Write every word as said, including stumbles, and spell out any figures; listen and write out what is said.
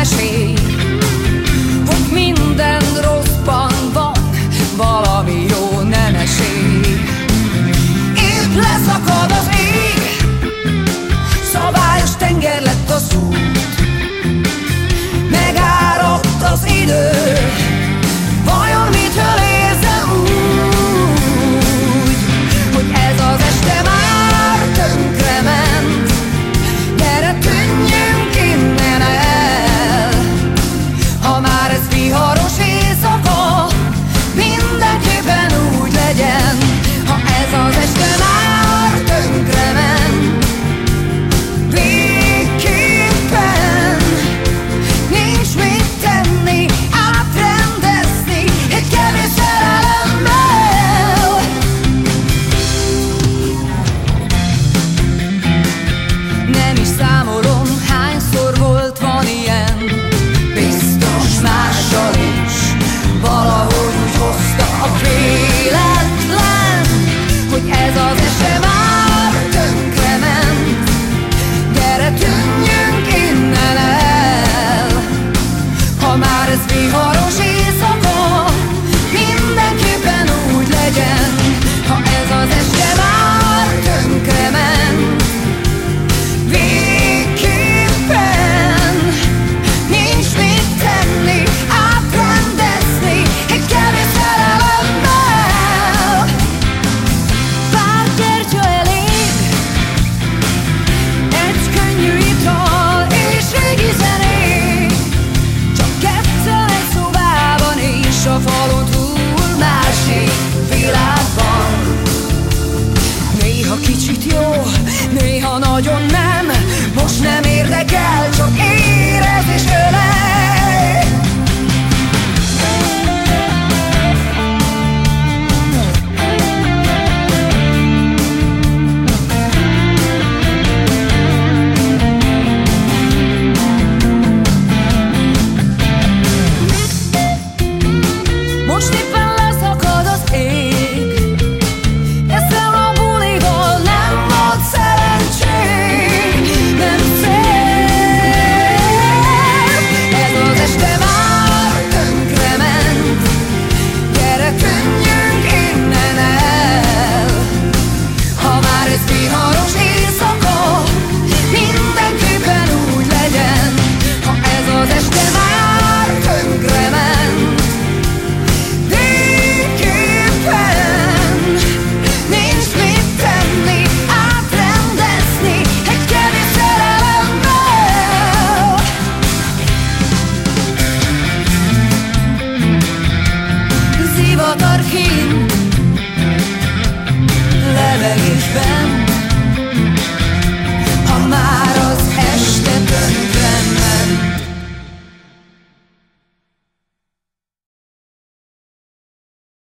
esély, hogy minden rosszban van valami jó, nem esély. Itt leszakad az ég, szabályos tenger lett az út, megáradt az idő, vajon mitől érzem úgy, hogy ez az este már tönkrement? Gyere, tűnjünk innen el, ha már ez viharos éjszaka, mindenképpen úgy legyen. Ha ez az este már tönkrement, végképpen nincs mit tenni, átrendezni egy kevés szerelemmel. Nem is számolom, hányszor volt, van ilyen, biztos mással is valahogy úgy hozta a véletlen, hogy ez az este már tönkrement. Gyere, tűnjünk innen el, ha már ez viharos éjszaka, mindenképpen úgy legyen. Ha ez az este már tönkrement, végképpen nincs mit tenni, átrendezni egy kevés szerelemmel. Pár gyertya elég, egy könnyű ital és régi zenék, csak ketten egy szobában és a falon túl másik világban. Néha kicsit jó, néha nagyon nem, most nem érdekel, csak érez és ölel.